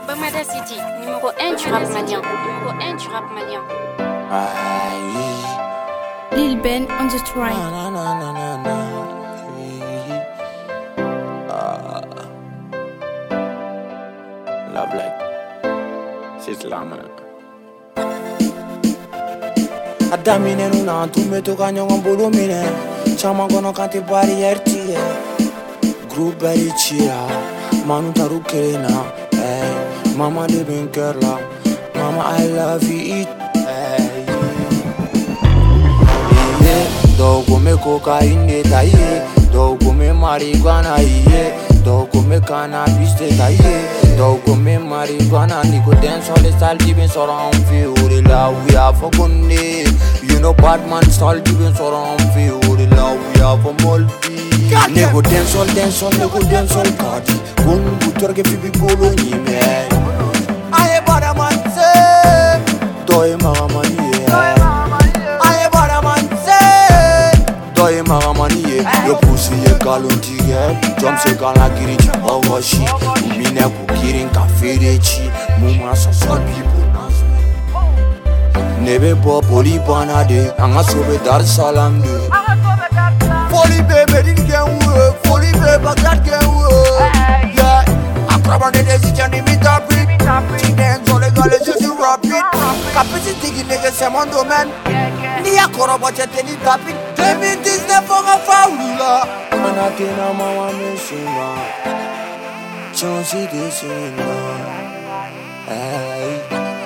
Bamada City, numéro 1 du rap malien. Numéro 1 du rap malien. Lil Ben on the strike. Love like c'est la man. Adamine nuna tume to kanyon bolo mine. Chama kono kante barrière tire. Groupe bari chira. Manu taru kerena. Mama de ben kerla. Mama I love you it. Dogo me cocaine taille. Dogo me marijuana iye. Dogo me cannabis taille. Dogo me marijuana niko dance all the style giving surround feel la we have for gunne. You know Batman style giving surround feel la we have for multi. Nego dance all, nego dance all party. Gungu torge fibi bolo ni me. Aye bada man se. Doye magamani ye. Aye bada man se. Doye magamani ye. Yo pussy ye galonti ye. Jump se gala kirichi owashi. Mine kukirin kaferechi. Muma sasol people. Nebe bo poli banade. Anga sobe Dar Salam de. Folly baby didn't get work. Folly baby that get work. Yeah. Akraba de decision in me top it. Dance all the girls just rap it. Capacity thinking nigga say mon domaine. Ni akora bache teni tap it. Tell me this never a faula. Anatina mama meshima. Chancy this in hey.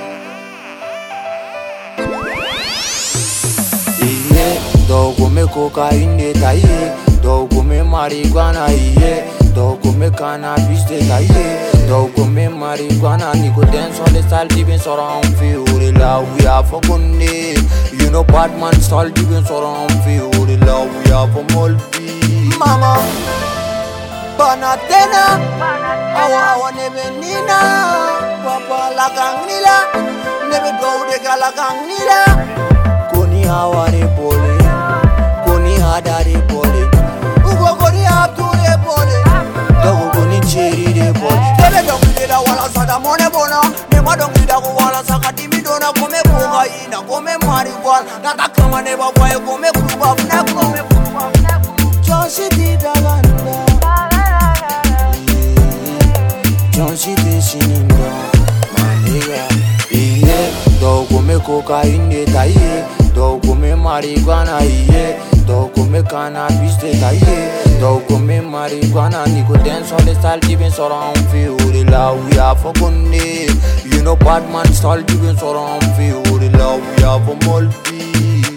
Dogo me cocaine taille. Dogo me marijuana iye. Dogo me cannabis taille. Dogo me marijuana niko dance on the style giving surround feel la we have for gunne. You know Batman style giving surround feel la we have for multi. Mama Banatena awa nebe nina. Papa la gangnila. Nebe do de gala gangnila. Koni aware pole. Adare pole, ugo goni abdure pole, dogo goni cheri de pole. Tebe dongi da wala sada mone bona, nema dongi da wala saka dimi dona kome boga ina kome marijuana, nata kama neba boy kome kuba funa kome. John City da ganda, John City sininga, maniga. Iye, dogo me cocaine taille, dogo me marijuana iye. Dogo me cannabis taille. Dogo me marijuana niko dance all the style giving surround feel la we have for gunne. You know Batman style giving surround feel la we have for multi.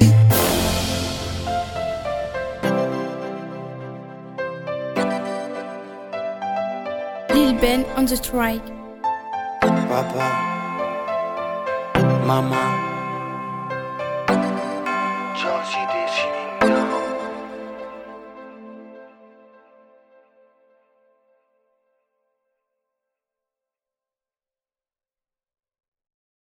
Lil Ben on the strike. Papa, mama.